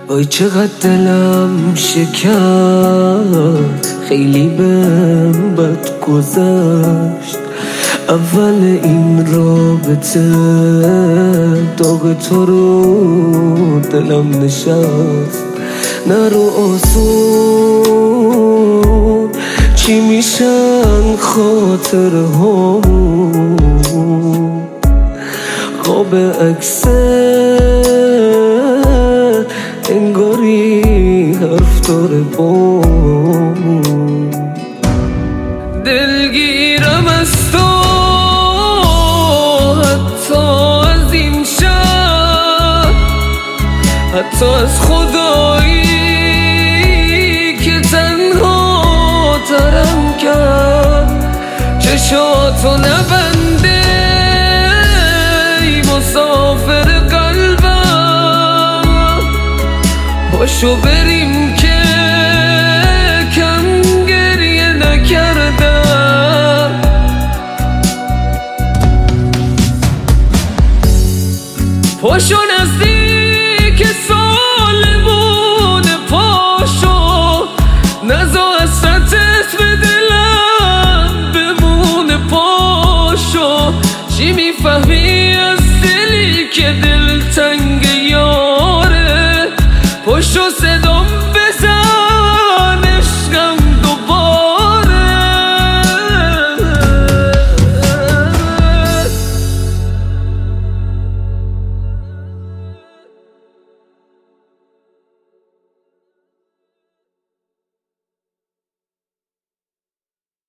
وای چقدر دلم شکست، خیلی بهم بد گذشت. اول این رابطه داغ تو رو دلم نشست. نرو آسون چی میشن خاطرهامون، خواب اکثر انگاری حرف داره بامون. دلگیرم از تو حتی از این شب، حتی از خدایی که تنها ترم کرد. چشاتو نبنده ای مسافر قلبم، پاشو بریم که کم گریه نکردم. پاشو نزدیک